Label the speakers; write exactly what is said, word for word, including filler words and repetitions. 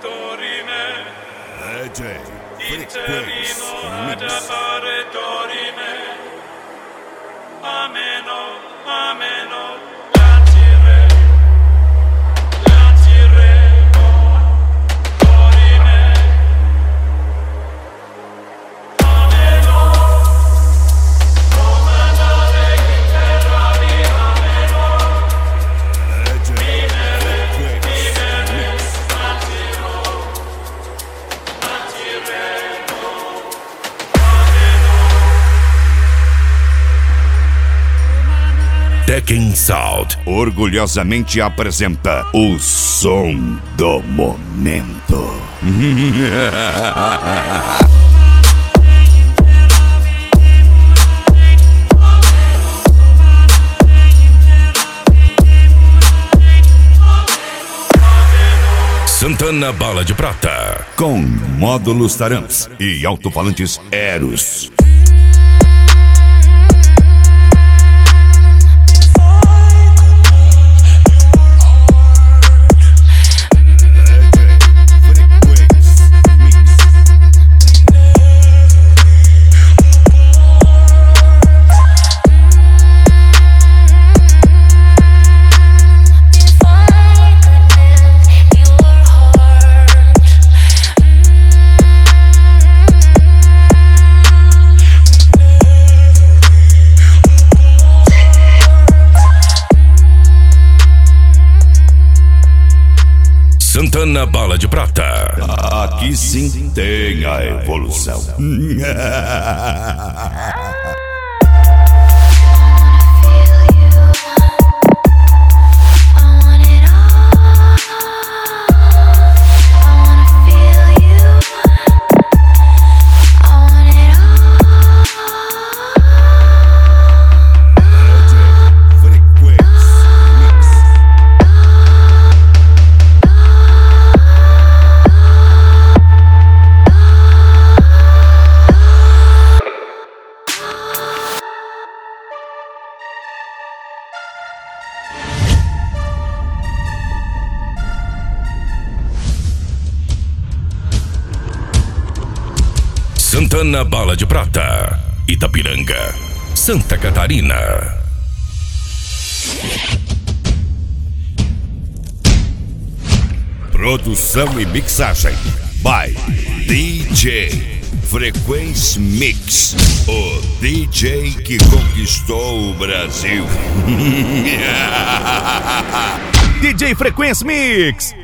Speaker 1: dorime,
Speaker 2: D J
Speaker 1: interrimo ad
Speaker 2: Frequency
Speaker 1: appare dorime. Ameno, ameno, latire, latiremo, dorime. Ameno, comandare in terra viva meno.
Speaker 2: D J Frequency
Speaker 3: Tekken Sound
Speaker 2: orgulhosamente apresenta o som do momento.
Speaker 3: Santana Bala de Prata,
Speaker 2: Com módulos Tarams e alto-falantes Eros.
Speaker 3: Santana Bala de Prata.
Speaker 2: Aqui sim tem a evolução.
Speaker 3: Santana Bala de Prata, Itapiranga, Santa Catarina.
Speaker 2: Produção e mixagem by D J Frequency Mix, o D J que conquistou o Brasil.
Speaker 4: D J Frequency Mix.